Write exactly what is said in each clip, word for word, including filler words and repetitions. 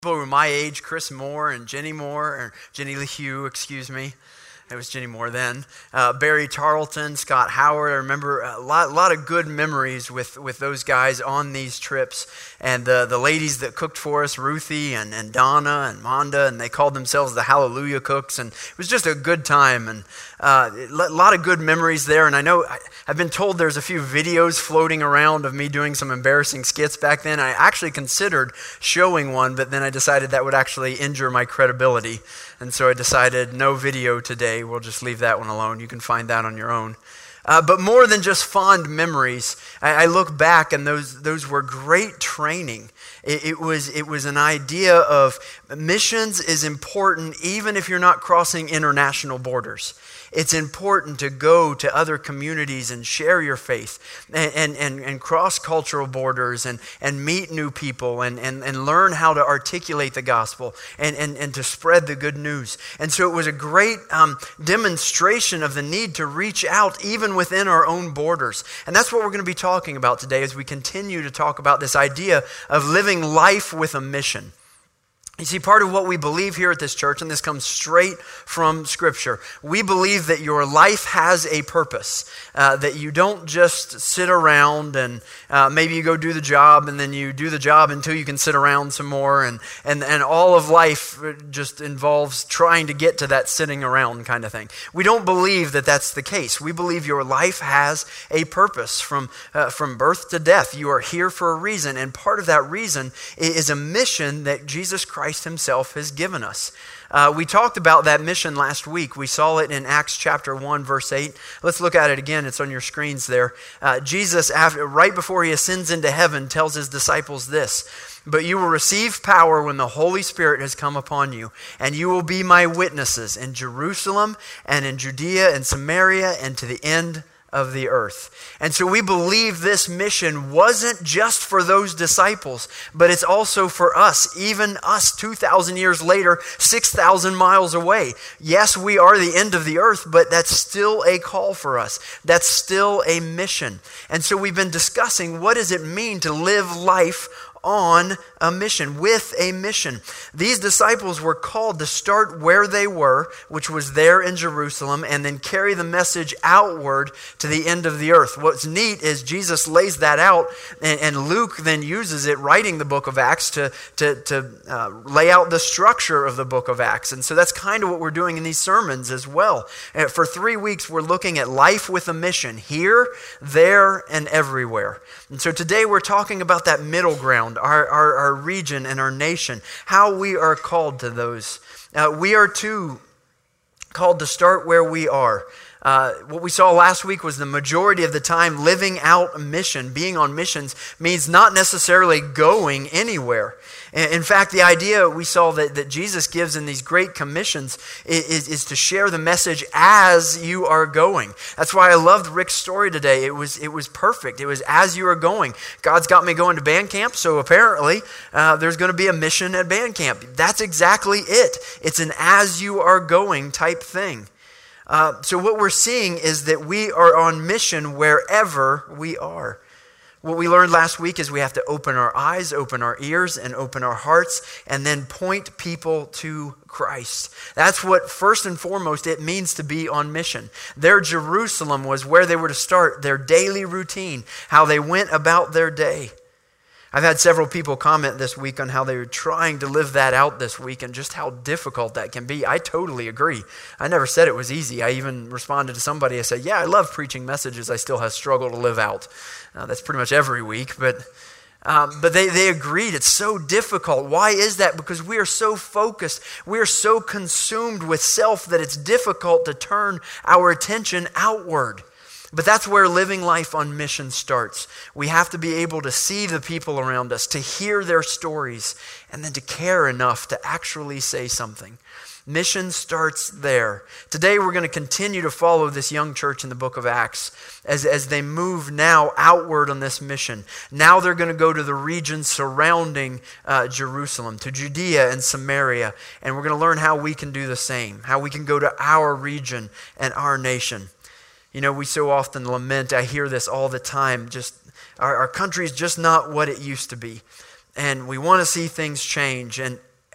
People who were my age, Chris Moore and Jenny Moore, or Jenny Lee Hugh, excuse me. It was Jenny Moore then. Uh, Barry Tarleton, Scott Howard. I remember a lot, lot of good memories with, with those guys on these trips. And uh, the ladies that cooked for us, Ruthie and, and Donna and Monda, and they called themselves the Hallelujah Cooks. And it was just a good time and uh, a lot of good memories there. And I know I, I've been told there's a few videos floating around of me doing some embarrassing skits back then. I actually considered showing one, but then I decided that would actually injure my credibility. And so I decided no video today. We'll just leave that one alone. You can find that on your own. Uh, but more than just fond memories, I, I look back and those those were great training. It, it was it was an idea of missions is important even if you're not crossing international borders. It's important to go to other communities and share your faith and, and, and, and cross cultural borders and, and meet new people and, and, and learn how to articulate the gospel and, and, and to spread the good news. And so it was a great um, demonstration of the need to reach out even within our own borders. And that's what we're going to be talking about today as we continue to talk about this idea of living life with a mission. You see, part of what we believe here at this church, and this comes straight from Scripture, we believe that your life has a purpose, uh, that you don't just sit around and uh, maybe you go do the job and then you do the job until you can sit around some more, and, and, and all of life just involves trying to get to that sitting around kind of thing. We don't believe that that's the case. We believe your life has a purpose from, uh, from birth to death. You are here for a reason, and part of that reason is a mission that Jesus Christ himself has given us. Uh, we talked about that mission last week. We saw it in Acts chapter one, verse eight. Let's look at it again. It's on your screens there. Uh, Jesus, after, right before he ascends into heaven, tells his disciples this: "But you will receive power when the Holy Spirit has come upon you, and you will be my witnesses in Jerusalem and in Judea and Samaria and to the end of the earth." And so we believe this mission wasn't just for those disciples, but it's also for us, even us two thousand years later, six thousand miles away. Yes, we are the end of the earth, but that's still a call for us. That's still a mission. And so we've been discussing, what does it mean to live life on a mission, with a mission? These disciples were called to start where they were, which was there in Jerusalem, and then carry the message outward to the end of the earth. What's neat is Jesus lays that out, and, and Luke then uses it, writing the book of Acts, to, to, to uh, lay out the structure of the book of Acts. And so that's kind of what we're doing in these sermons as well. And for three weeks, we're looking at life with a mission, here, there, and everywhere. And so today we're talking about that middle ground, Our, our, our region and our nation, how we are called to those. Uh, we are too called to start where we are. Uh, what we saw last week was the majority of the time living out a mission, being on missions, means not necessarily going anywhere. In fact, the idea we saw that, that Jesus gives in these great commissions is, is to share the message as you are going. That's why I loved Rick's story today. It was it was perfect. It was as you are going. God's got me going to band camp, so apparently uh, there's going to be a mission at band camp. That's exactly it. It's an as you are going type thing. Uh, so what we're seeing is that we are on mission wherever we are. What we learned last week is we have to open our eyes, open our ears, and open our hearts, and then point people to Christ. That's what, first and foremost, it means to be on mission. Their Jerusalem was where they were to start their daily routine, how they went about their day. I've had several people comment this week on how they were trying to live that out this week and just how difficult that can be. I totally agree. I never said it was easy. I even responded to somebody. I said, yeah, I love preaching messages I still have struggled to live out. Uh, that's pretty much every week. But um, but they, they agreed it's so difficult. Why is that? Because we are so focused. We are so consumed with self that it's difficult to turn our attention outward. But that's where living life on mission starts. We have to be able to see the people around us, to hear their stories, and then to care enough to actually say something. Mission starts there. Today we're going to continue to follow this young church in the book of Acts as, as they move now outward on this mission. Now they're going to go to the region surrounding uh, Jerusalem, to Judea and Samaria, and we're going to learn how we can do the same, how we can go to our region and our nation. You know, we so often lament, I hear this all the time, just our, our country is just not what it used to be. And we want to see things change. And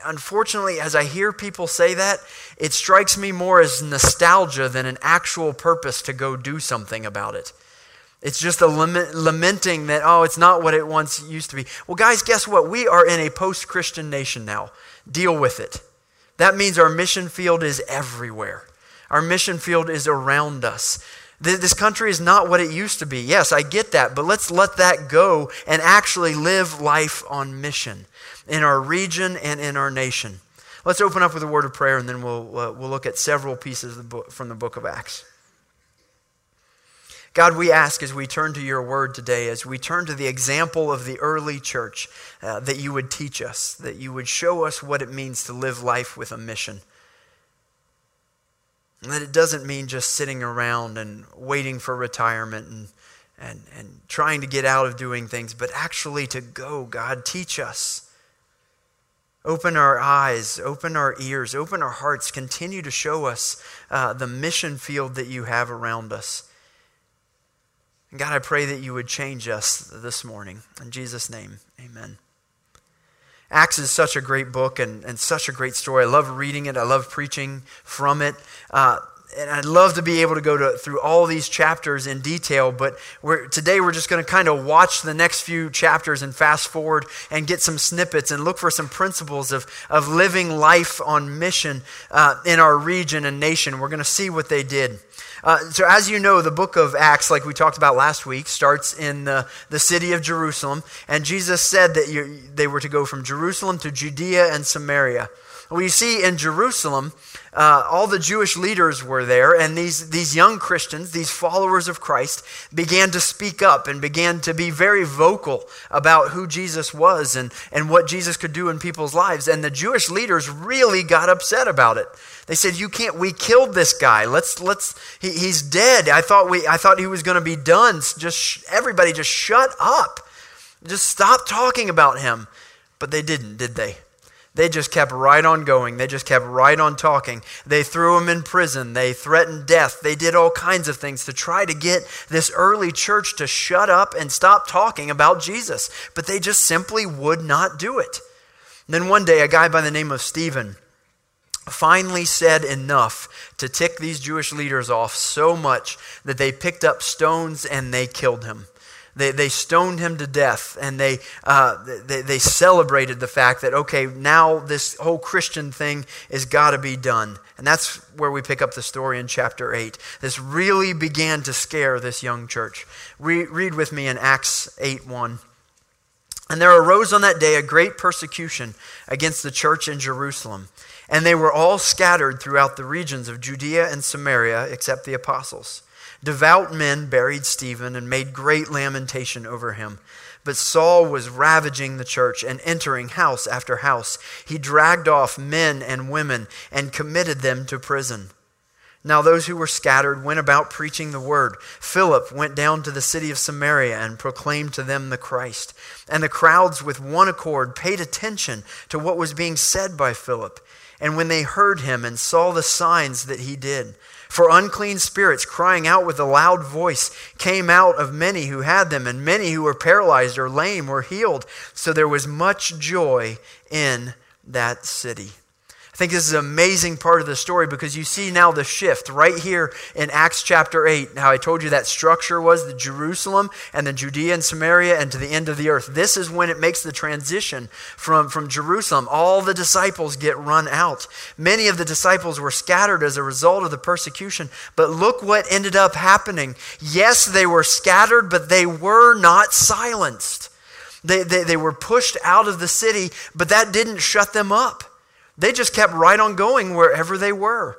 unfortunately, as I hear people say that, it strikes me more as nostalgia than an actual purpose to go do something about it. It's just a lament, lamenting that, oh, it's not what it once used to be. Well, guys, guess what? We are in a post-Christian nation now. Deal with it. That means our mission field is everywhere. Our mission field is around us. This country is not what it used to be. Yes, I get that, but let's let that go and actually live life on mission in our region and in our nation. Let's open up with a word of prayer, and then we'll uh, we'll look at several pieces of the book, from the book of Acts. God, we ask as we turn to your word today, as we turn to the example of the early church, uh, that you would teach us, that you would show us what it means to live life with a mission. And that it doesn't mean just sitting around and waiting for retirement and, and, and trying to get out of doing things, but actually to go. God, teach us. Open our eyes, open our ears, open our hearts. Continue to show us uh, the mission field that you have around us. And God, I pray that you would change us this morning. In Jesus' name, amen. Acts is such a great book and, and such a great story. I love reading it. I love preaching from it. Uh, and I'd love to be able to go to, through all these chapters in detail, but we're, today we're just going to kind of watch the next few chapters and fast forward and get some snippets and look for some principles of, of living life on mission uh, in our region and nation. We're going to see what they did. Uh, so as you know, the book of Acts, like we talked about last week, starts in the, the city of Jerusalem. And Jesus said that you, they were to go from Jerusalem to Judea and Samaria. Well, you see in Jerusalem, uh, all the Jewish leaders were there, and these, these young Christians, these followers of Christ, began to speak up and began to be very vocal about who Jesus was and, and what Jesus could do in people's lives. And the Jewish leaders really got upset about it. They said, "You can't. We killed this guy. Let's let's. He, he's dead. I thought we. I thought he was going to be done. Just everybody, just shut up. Just stop talking about him." But they didn't, did they? They just kept right on going. They just kept right on talking. They threw him in prison. They threatened death. They did all kinds of things to try to get this early church to shut up and stop talking about Jesus. But they just simply would not do it. And then one day, a guy by the name of Stephen finally said enough to tick these Jewish leaders off so much that they picked up stones and they killed him. They they stoned him to death, and they, uh, they they celebrated the fact that, okay, now this whole Christian thing has got to be done. And that's where we pick up the story in chapter eight. This really began to scare this young church. Re- read with me in Acts eight one. "And there arose on that day a great persecution against the church in Jerusalem. And they were all scattered throughout the regions of Judea and Samaria, except the apostles. Devout men buried Stephen and made great lamentation over him. But Saul was ravaging the church and entering house after house. He dragged off men and women and committed them to prison. Now those who were scattered went about preaching the word. Philip went down to the city of Samaria and proclaimed to them the Christ. And the crowds with one accord paid attention to what was being said by Philip. And when they heard him and saw the signs that he did, for unclean spirits crying out with a loud voice came out of many who had them, and many who were paralyzed or lame were healed. So there was much joy in that city." I think this is an amazing part of the story because you see now the shift right here in Acts chapter eight. How I told you that structure was the Jerusalem and then Judea and Samaria and to the end of the earth. This is when it makes the transition from, from Jerusalem. All the disciples get run out. Many of the disciples were scattered as a result of the persecution. But look what ended up happening. Yes, they were scattered, but they were not silenced. They, they, they were pushed out of the city, but that didn't shut them up. They just kept right on going wherever they were.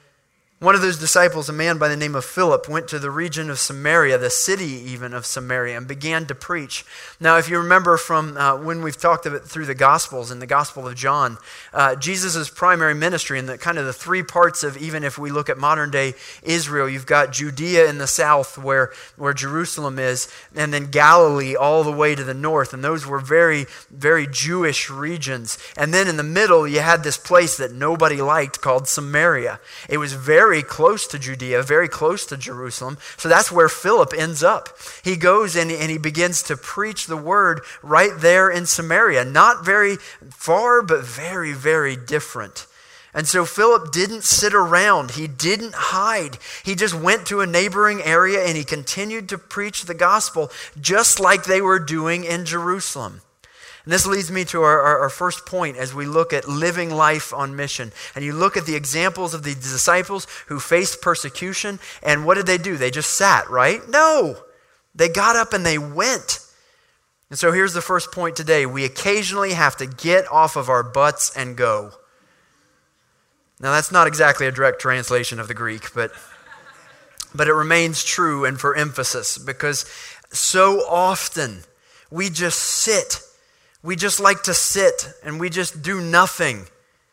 One of those disciples, a man by the name of Philip, went to the region of Samaria, the city even of Samaria, and began to preach. Now, if you remember from uh, when we've talked of it through the Gospels, in the Gospel of John, uh, Jesus' primary ministry, and the kind of the three parts of, even if we look at modern day Israel, you've got Judea in the south where, where Jerusalem is, and then Galilee all the way to the north, and those were very, very Jewish regions. And then in the middle, you had this place that nobody liked called Samaria. It was very very close to Judea, very close to Jerusalem. So that's where Philip ends up. He goes and, and he begins to preach the word right there in Samaria. Not very far, but very, very different. And so Philip didn't sit around. He didn't hide. He just went to a neighboring area and he continued to preach the gospel just like they were doing in Jerusalem. And this leads me to our, our, our first point as we look at living life on mission. And you look at the examples of the disciples who faced persecution, and what did they do? They just sat, right? No! They got up and they went. And so here's the first point today. We occasionally have to get off of our butts and go. Now that's not exactly a direct translation of the Greek, but, but it remains true and for emphasis, because so often we just sit. We just like to sit and we just do nothing.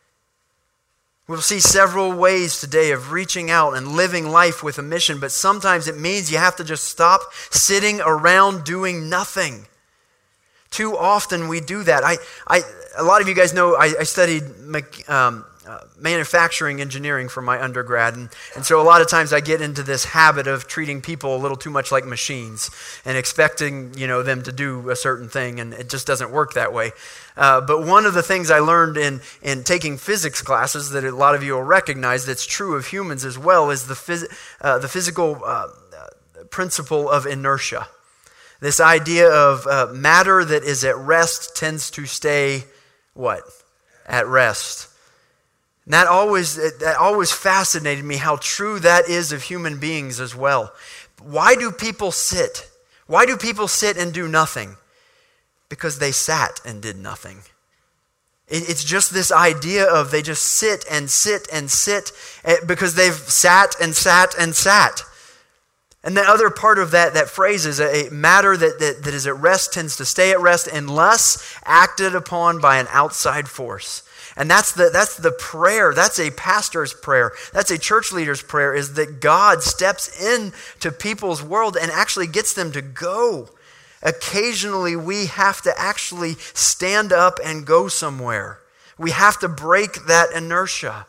We'll see several ways today of reaching out and living life with a mission, but sometimes it means you have to just stop sitting around doing nothing. Too often we do that. I, I, a lot of you guys know I, I studied um, uh, manufacturing engineering for my undergrad, and, and so a lot of times I get into this habit of treating people a little too much like machines and expecting, you know, them to do a certain thing, and it just doesn't work that way. Uh, but one of the things I learned in, in taking physics classes that a lot of you will recognize that's true of humans as well is the, phys- uh, the physical uh, uh, principle of inertia. This idea of uh, matter that is at rest tends to stay, what? At rest. And that always, that always fascinated me how true that is of human beings as well. Why do people sit? Why do people sit and do nothing? Because they sat and did nothing. It's just this idea of they just sit and sit and sit because they've sat and sat and sat. And the other part of that, that phrase is a matter that, that, that is at rest tends to stay at rest unless acted upon by an outside force. And that's the that's the prayer. That's a pastor's prayer. That's a church leader's prayer, is that God steps into people's world and actually gets them to go. Occasionally we have to actually stand up and go somewhere. We have to break that inertia.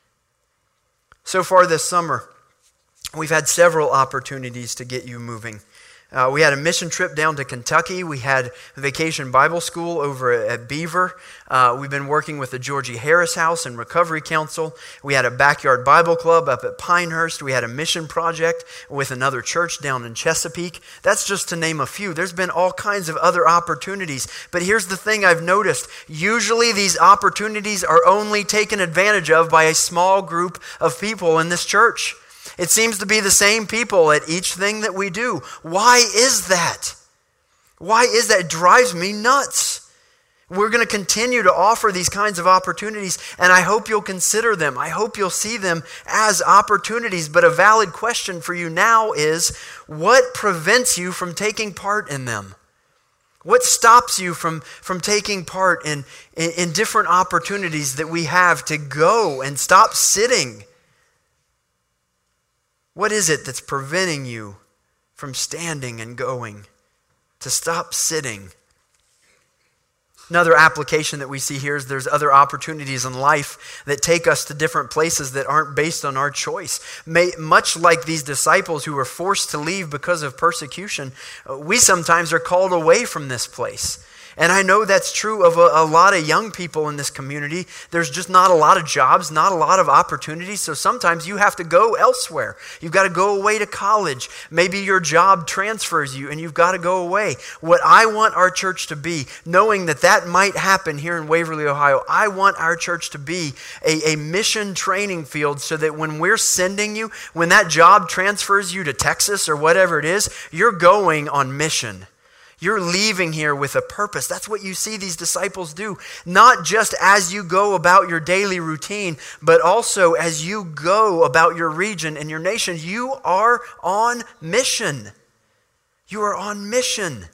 So far this summer, we've had several opportunities to get you moving. Uh, we had a mission trip down to Kentucky. We had a vacation Bible school over at Beaver. Uh, we've been working with the Georgie Harris House and Recovery Council. We had a backyard Bible club up at Pinehurst. We had a mission project with another church down in Chesapeake. That's just to name a few. There's been all kinds of other opportunities. But here's the thing I've noticed. Usually these opportunities are only taken advantage of by a small group of people in this church. It seems to be the same people at each thing that we do. Why is that? Why is that? It drives me nuts. We're going to continue to offer these kinds of opportunities, and I hope you'll consider them. I hope you'll see them as opportunities. But a valid question for you now is, what prevents you from taking part in them? What stops you from, from taking part in, in, in different opportunities that we have to go and stop sitting? What is it that's preventing you from standing and going, to stop sitting? Another application that we see here is there's other opportunities in life that take us to different places that aren't based on our choice. May, much like these disciples who were forced to leave because of persecution, we sometimes are called away from this place. And I know that's true of a, a lot of young people in this community. There's just not a lot of jobs, not a lot of opportunities. So sometimes you have to go elsewhere. You've got to go away to college. Maybe your job transfers you and you've got to go away. What I want our church to be, knowing that that might happen here in Waverly, Ohio, I want our church to be a, a mission training field so that when we're sending you, when that job transfers you to Texas or whatever it is, you're going on mission. You're leaving here with a purpose. That's what you see these disciples do. Not just as you go about your daily routine, but also as you go about your region and your nation. You are on mission. You are on mission.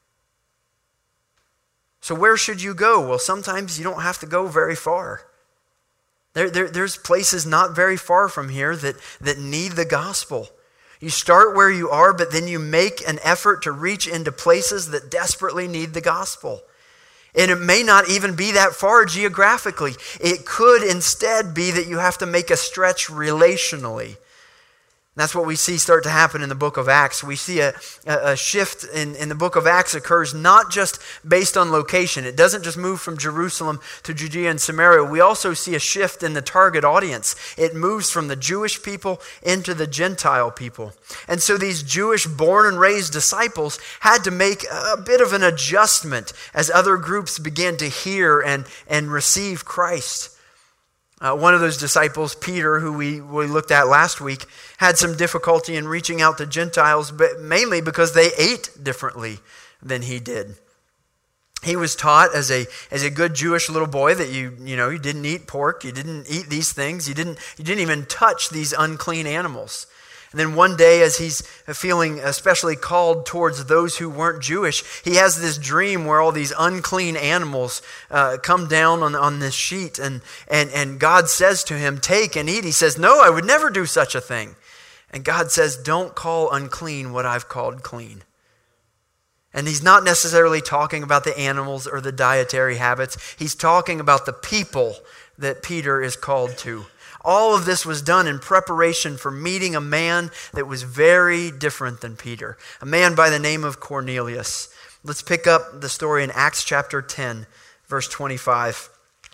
So where should you go? Well, sometimes you don't have to go very far. There, there, there's places not very far from here that, that need the gospel. You start where you are, but then you make an effort to reach into places that desperately need the gospel. And it may not even be that far geographically. It could instead be that you have to make a stretch relationally. That's what we see start to happen in the book of Acts. We see a, a shift in, in the book of Acts occurs not just based on location. It doesn't just move from Jerusalem to Judea and Samaria. We also see a shift in the target audience. It moves from the Jewish people into the Gentile people. And so these Jewish born and raised disciples had to make a bit of an adjustment as other groups began to hear and, and receive Christ. Uh, one of those disciples, Peter, who we, we looked at last week, had some difficulty in reaching out to Gentiles, but mainly because they ate differently than he did. He was taught as a as a good Jewish little boy that you you know you didn't eat pork, you didn't eat these things, you didn't you didn't even touch these unclean animals. And then one day, as he's feeling especially called towards those who weren't Jewish, he has this dream where all these unclean animals uh, come down on, on this sheet. And, and, and God says to him, take and eat. He says, no, I would never do such a thing. And God says, don't call unclean what I've called clean. And he's not necessarily talking about the animals or the dietary habits. He's talking about the people that Peter is called to. All of this was done in preparation for meeting a man that was very different than Peter, a man by the name of Cornelius. Let's pick up the story in Acts chapter ten, verse twenty-five.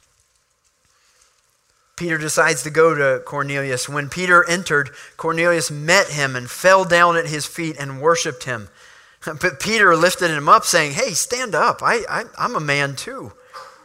Peter decides to go to Cornelius. When Peter entered, Cornelius met him and fell down at his feet and worshiped him. But Peter lifted him up, saying, hey, stand up. I, I, I'm a man too.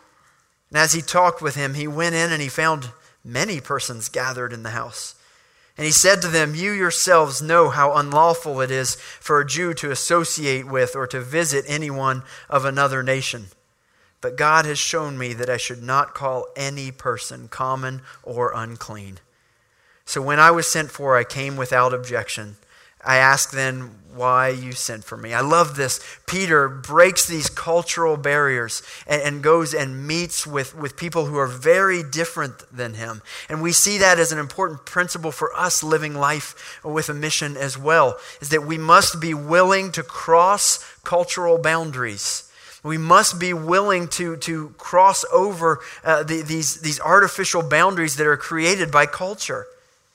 And as he talked with him, he went in and he found many persons gathered in the house. And he said to them, you yourselves know how unlawful it is for a Jew to associate with or to visit anyone of another nation. But God has shown me that I should not call any person common or unclean. So when I was sent for, I came without objection. I asked then why you sent for me. I love this. Peter breaks these cultural barriers and, and goes and meets with, with people who are very different than him. And we see that as an important principle for us living life with a mission as well, is that we must be willing to cross cultural boundaries. We must be willing to, to cross over uh, the, these, these artificial boundaries that are created by culture.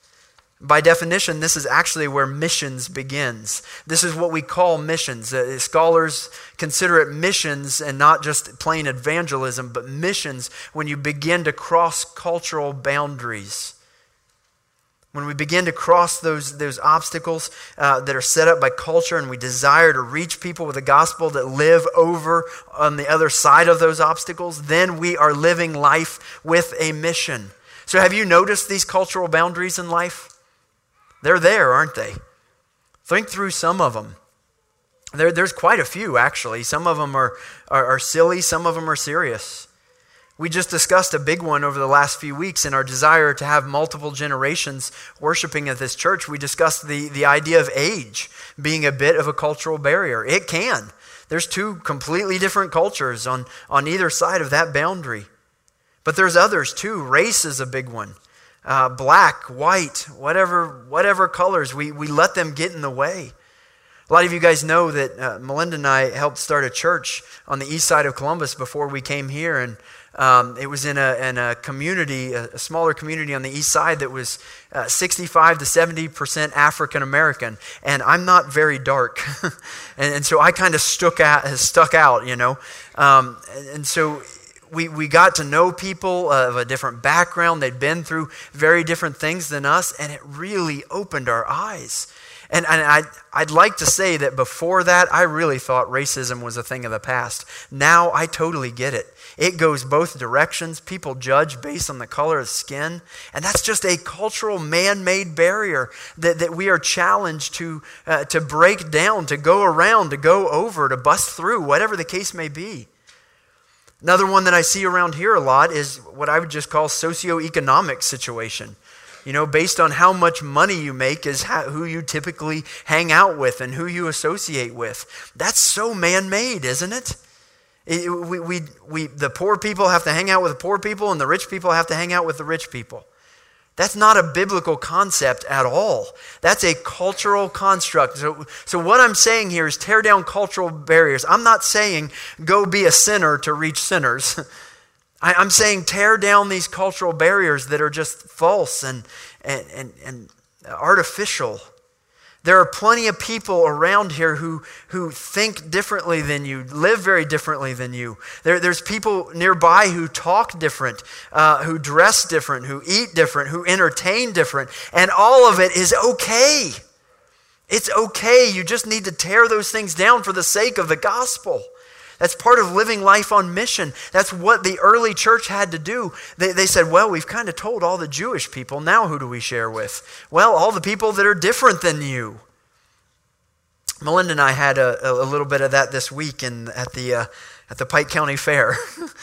By definition, this is actually where missions begins. This is what we call missions. Uh, scholars consider it missions and not just plain evangelism, but missions when you begin to cross cultural boundaries. When we begin to cross those, those obstacles uh, that are set up by culture, and we desire to reach people with the gospel that live over on the other side of those obstacles, then we are living life with a mission. So have you noticed these cultural boundaries in life? They're there, aren't they? Think through some of them. There, there's quite a few, actually. Some of them are, are, are silly. Some of them are serious. We just discussed a big one over the last few weeks in our desire to have multiple generations worshiping at this church. We discussed the, the idea of age being a bit of a cultural barrier. It can. There's two completely different cultures on, on either side of that boundary. But there's others too. Race is a big one. Uh, black, white, whatever whatever colors, we, we let them get in the way. A lot of you guys know that uh, Melinda and I helped start a church on the east side of Columbus before we came here, and um, it was in a, in a community, a, a smaller community on the east side that was uh, sixty-five to seventy percent African American, and I'm not very dark, and, and so I kind of stuck out, stuck out, you know, um, and, and so. We we got to know people of a different background. They'd been through very different things than us, and it really opened our eyes. And, and I, I'd like to say that before that, I really thought racism was a thing of the past. Now I totally get it. It goes both directions. People judge based on the color of skin, and that's just a cultural man-made barrier that, that we are challenged to, uh, to break down, to go around, to go over, to bust through, whatever the case may be. Another one that I see around here a lot is what I would just call socioeconomic situation. You know, based on how much money you make is how, who you typically hang out with and who you associate with. That's so man-made, isn't it? it we, we, we, the poor people have to hang out with the poor people, and the rich people have to hang out with the rich people. That's not a biblical concept at all. That's a cultural construct. So, so what I'm saying here is tear down cultural barriers. I'm not saying go be a sinner to reach sinners. I, I'm saying tear down these cultural barriers that are just false and, and, and, and artificial. There are plenty of people around here who, who think differently than you, live very differently than you. There, there's people nearby who talk different, uh, who dress different, who eat different, who entertain different, and all of it is okay. It's okay. You just need to tear those things down for the sake of the gospel. That's part of living life on mission. That's what the early church had to do. They, they said, well, we've kind of told all the Jewish people. Now who do we share with? Well, all the people that are different than you. Melinda and I had a, a little bit of that this week in, at the uh, at the Pike County Fair.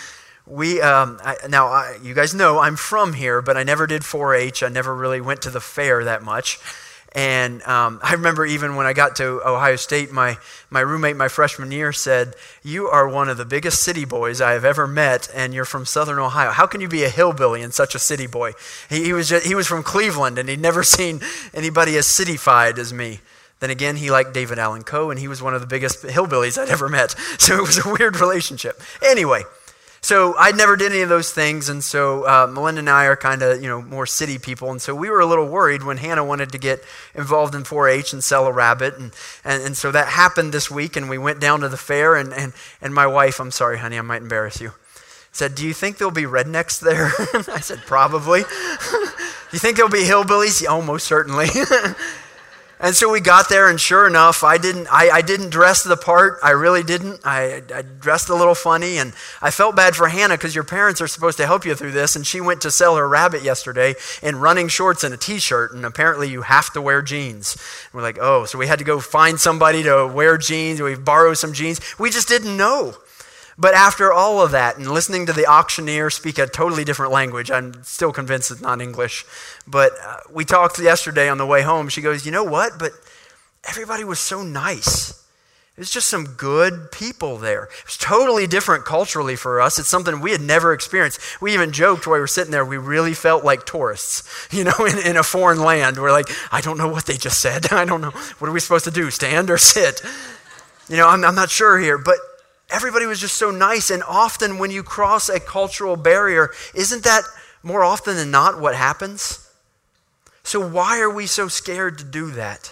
we um, I, Now, I, you guys know I'm from here, but I never did four H. I never really went to the fair that much. And um, I remember even when I got to Ohio State, my, my roommate my freshman year said, you are one of the biggest city boys I have ever met, and you're from Southern Ohio. How can you be a hillbilly and such a city boy? He, he, was just, he was from Cleveland, and he'd never seen anybody as cityfied as me. Then again, he liked David Allan Coe, and he was one of the biggest hillbillies I'd ever met. So it was a weird relationship. Anyway. So I never did any of those things, and so uh, Melinda and I are kind of, you know, more city people, and so we were a little worried when Hannah wanted to get involved in four H and sell a rabbit, and, and, and so that happened this week, and we went down to the fair, and, and, and my wife, I'm sorry, honey, I might embarrass you, said, do you think there'll be rednecks there? I said, probably. You think there'll be hillbillies? Yeah, almost certainly. And so we got there, and sure enough, I didn't I, I didn't dress the part. I really didn't. I, I dressed a little funny, and I felt bad for Hannah because your parents are supposed to help you through this, and she went to sell her rabbit yesterday in running shorts and a T-shirt, and apparently you have to wear jeans. And we're like, oh, so we had to go find somebody to wear jeans. We borrowed some jeans. We just didn't know. But after all of that and listening to the auctioneer speak a totally different language, I'm still convinced it's not English. But uh, we talked yesterday on the way home. She goes, you know what? But everybody was so nice. It was just some good people there. It was totally different culturally for us. It's something we had never experienced. We even joked while we were sitting there, we really felt like tourists, you know, in, in a foreign land. We're like, I don't know what they just said. I don't know. What are we supposed to do, stand or sit? You know, I'm, I'm not sure here, but everybody was just so nice, and often when you cross a cultural barrier, isn't that more often than not what happens? So why are we so scared to do that?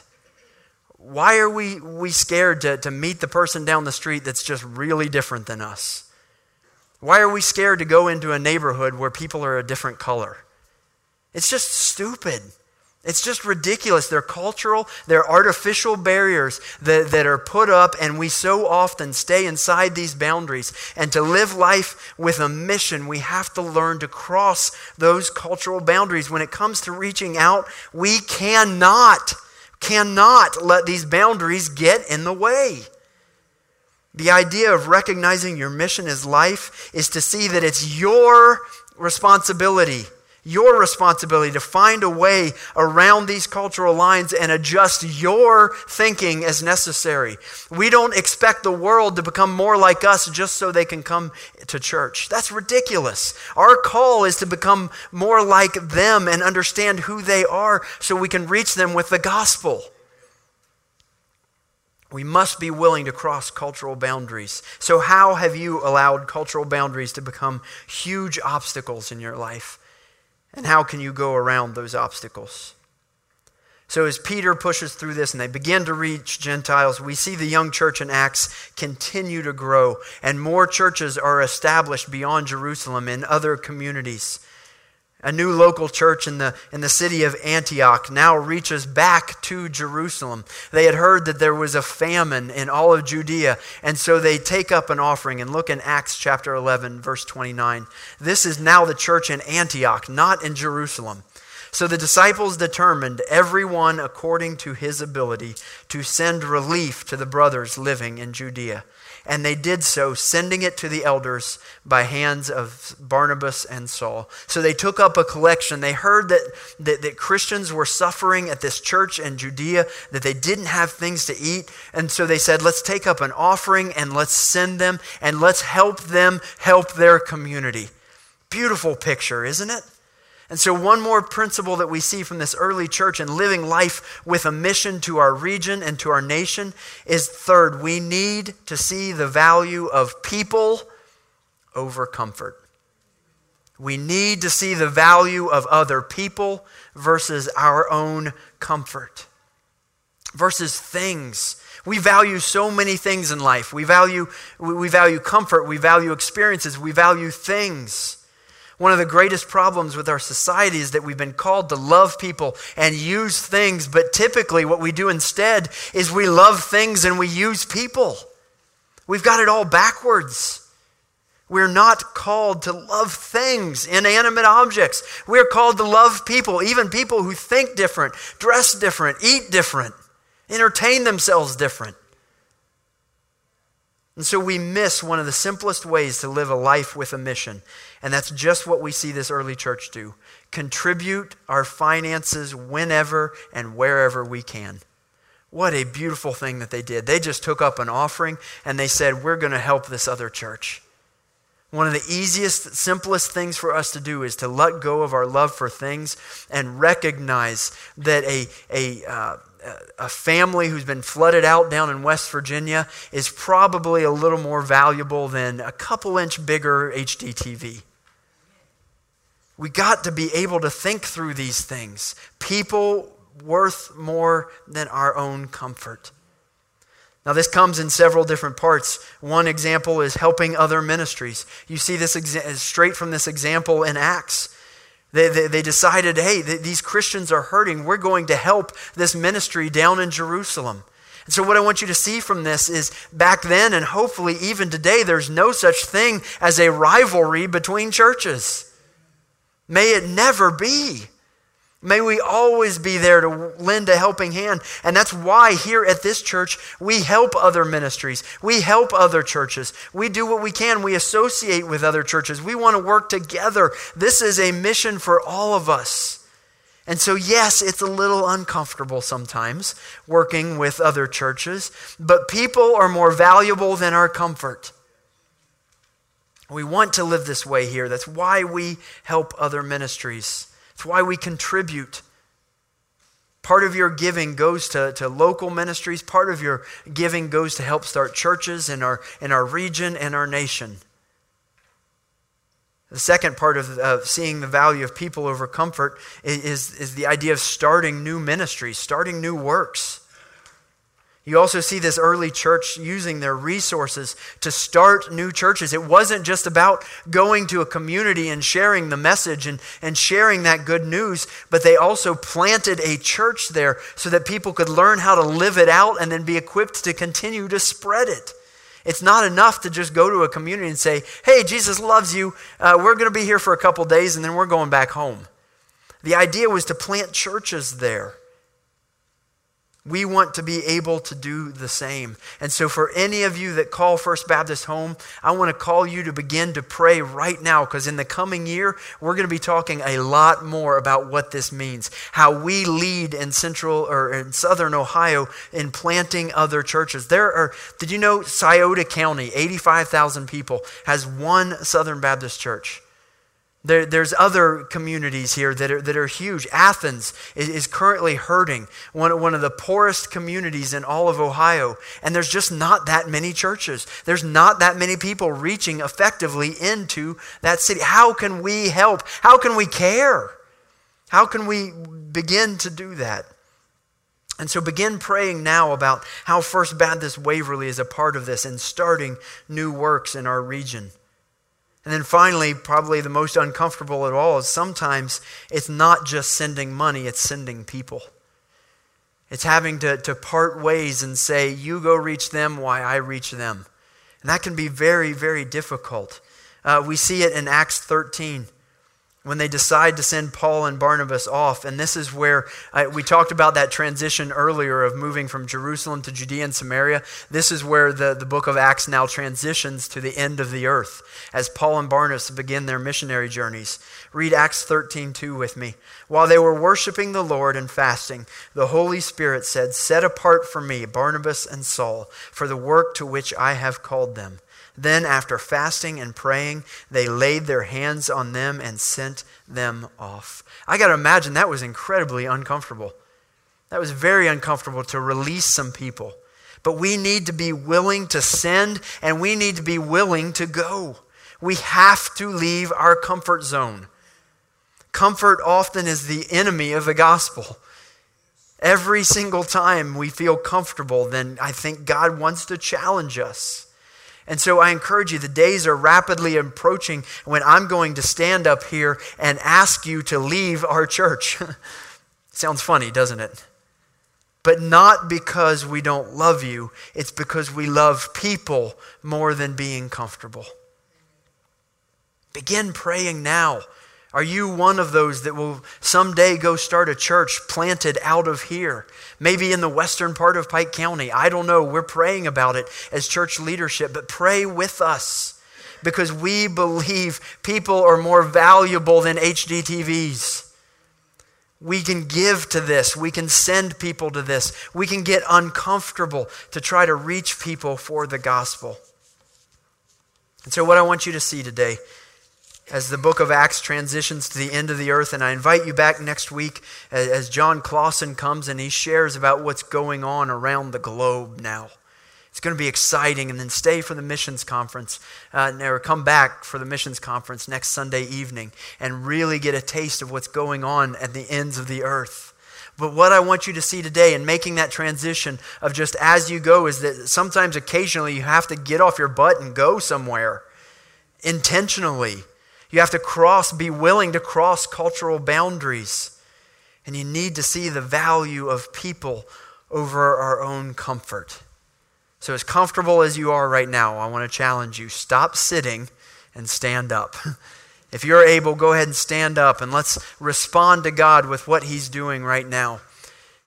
Why are we, we scared to, to meet the person down the street that's just really different than us? Why are we scared to go into a neighborhood where people are a different color? It's just stupid. It's just ridiculous. They're cultural, they're artificial barriers that, that are put up, and we so often stay inside these boundaries. And to live life with a mission, we have to learn to cross those cultural boundaries. When it comes to reaching out, we cannot, cannot let these boundaries get in the way. The idea of recognizing your mission as life is to see that it's your responsibility. Your responsibility to find a way around these cultural lines and adjust your thinking as necessary. We don't expect the world to become more like us just so they can come to church. That's ridiculous. Our call is to become more like them and understand who they are so we can reach them with the gospel. We must be willing to cross cultural boundaries. So how have you allowed cultural boundaries to become huge obstacles in your life? And how can you go around those obstacles? So as Peter pushes through this and they begin to reach Gentiles, we see the young church in Acts continue to grow, and more churches are established beyond Jerusalem in other communities. A new local church in the, in the city of Antioch now reaches back to Jerusalem. They had heard that there was a famine in all of Judea, and so they take up an offering. And look in Acts chapter eleven, verse twenty-nine. This is now the church in Antioch, not in Jerusalem. So the disciples determined, everyone according to his ability, to send relief to the brothers living in Judea. And they did so, sending it to the elders by hands of Barnabas and Saul. So they took up a collection. They heard that, that, that Christians were suffering at this church in Judea, that they didn't have things to eat. And so they said, let's take up an offering and let's send them and let's help them help their community. Beautiful picture, isn't it? And so one more principle that we see from this early church in living life with a mission to our region and to our nation is third, we need to see the value of people over comfort. We need to see the value of other people versus our own comfort. Versus things. We value so many things in life. We value, we value comfort, we value experiences, we value things. One of the greatest problems with our society is that we've been called to love people and use things, but typically what we do instead is we love things and we use people. We've got it all backwards. We're not called to love things, inanimate objects. We're called to love people, even people who think different, dress different, eat different, entertain themselves different. And so we miss one of the simplest ways to live a life with a mission. And that's just what we see this early church do. Contribute our finances whenever and wherever we can. What a beautiful thing that they did. They just took up an offering and they said, we're going to help this other church. One of the easiest, simplest things for us to do is to let go of our love for things and recognize that a, a, uh, a family who's been flooded out down in West Virginia is probably a little more valuable than a couple inch bigger H D T V. We got to be able to think through these things. People worth more than our own comfort. Now this comes in several different parts. One example is helping other ministries. You see this exa- straight from this example in Acts. They, they, they decided, hey, th- these Christians are hurting. We're going to help this ministry down in Jerusalem. And so what I want you to see from this is back then and hopefully even today, there's no such thing as a rivalry between churches. May it never be. May we always be there to lend a helping hand. And that's why here at this church, we help other ministries. We help other churches. We do what we can. We associate with other churches. We want to work together. This is a mission for all of us. And so yes, it's a little uncomfortable sometimes working with other churches, but people are more valuable than our comfort. We want to live this way here. That's why we help other ministries. It's why we contribute. Part of your giving goes to, to local ministries. Part of your giving goes to help start churches in our, in our region and our nation. The second part of, of seeing the value of people over comfort is, is the idea of starting new ministries, starting new works. You also see this early church using their resources to start new churches. It wasn't just about going to a community and sharing the message and, and sharing that good news, but they also planted a church there so that people could learn how to live it out and then be equipped to continue to spread it. It's not enough to just go to a community and say, hey, Jesus loves you. Uh, we're going to be here for a couple days and then we're going back home. The idea was to plant churches there. We want to be able to do the same. And so for any of you that call First Baptist home, I want to call you to begin to pray right now, because in the coming year, we're going to be talking a lot more about what this means. How we lead in central or in southern Ohio in planting other churches. There are, did you know Scioto County, eighty-five thousand people, has one Southern Baptist church? There, there's other communities here that are, that are huge. Athens is, is currently hurting, one, one of the poorest communities in all of Ohio. And there's just not that many churches. There's not that many people reaching effectively into that city. How can we help? How can we care? How can we begin to do that? And so begin praying now about how First Baptist Waverly is a part of this and starting new works in our region. And then finally, probably the most uncomfortable of all is sometimes it's not just sending money, it's sending people. It's having to, to part ways and say, you go reach them while I reach them. And that can be very, very difficult. Uh, we see it in Acts thirteen. When they decide to send Paul and Barnabas off. And this is where uh, we talked about that transition earlier of moving from Jerusalem to Judea and Samaria. This is where the, the book of Acts now transitions to the end of the earth as Paul and Barnabas begin their missionary journeys. Read Acts thirteen two with me. While they were worshiping the Lord and fasting, the Holy Spirit said, set apart for me Barnabas and Saul for the work to which I have called them. Then after fasting and praying, they laid their hands on them and sent them off. I got to imagine that was incredibly uncomfortable. That was very uncomfortable to release some people. But we need to be willing to send, and we need to be willing to go. We have to leave our comfort zone. Comfort often is the enemy of the gospel. Every single time we feel comfortable, then I think God wants to challenge us. And so I encourage you, the days are rapidly approaching when I'm going to stand up here and ask you to leave our church. Sounds funny, doesn't it? But not because we don't love you. It's because we love people more than being comfortable. Begin praying now. Are you one of those that will someday go start a church planted out of here? Maybe in the western part of Pike County. I don't know. We're praying about it as church leadership. But pray with us because we believe people are more valuable than H D T Vs. We can give to this. We can send people to this. We can get uncomfortable to try to reach people for the gospel. And so what I want you to see today, as the book of Acts transitions to the end of the earth, and I invite you back next week as John Clausen comes and he shares about what's going on around the globe now. It's going to be exciting, and then stay for the missions conference, uh, or come back for the missions conference next Sunday evening and really get a taste of what's going on at the ends of the earth. But what I want you to see today in making that transition of just as you go is that sometimes occasionally you have to get off your butt and go somewhere intentionally. You have to cross, be willing to cross cultural boundaries. And you need to see the value of people over our own comfort. So as comfortable as you are right now, I want to challenge you. Stop sitting and stand up. If you're able, go ahead and stand up and let's respond to God with what He's doing right now.